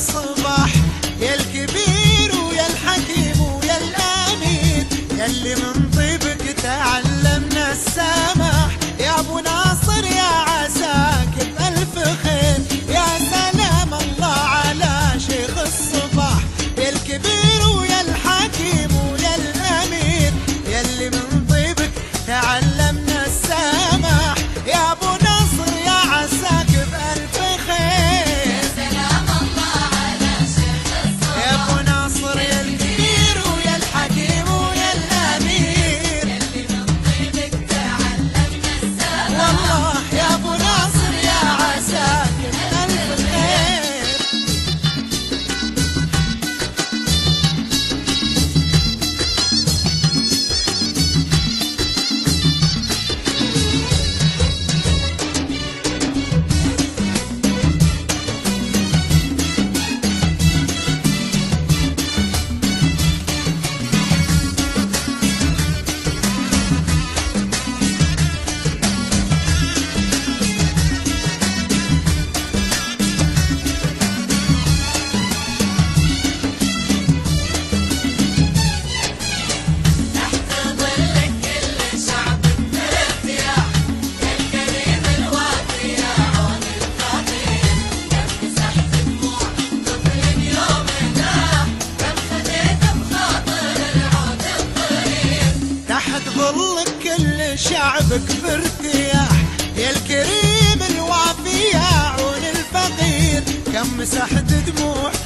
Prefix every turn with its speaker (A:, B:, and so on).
A: الصباح، يا الكبير ويا الحكيم ويا الامين، يلي من طيبك تعلمنا السماح، يا ابو ناصر يا عساك بألف خير، يا سلام الله على شيخ الصباح، يا الكبير ويا الحكيم ويا الامين، يلي من طيبك تعلمنا السماح، يا ابو ناصر يا عساك بألف خير،
B: يا سلام الله على شيخ الصباح،
A: يا ابو ناصر يا الكبير ويا الحكيم ويا الامير،
B: يلي من طيبك تعلمنا السماح،
A: والله يا ابو ناصر يا عساك بألف خير.
B: تحت ظلك كل شعبك مرتاح، يا الكريم الوافي يا عون الفقير، كم مسحت دموع طفل يوم ناح، كم خديت بخاطر العود الطريق.
A: تحت ظلك كل شعبك بارتياح، يا الكريم الوافي يا عون الفقير، كم مسحت دموع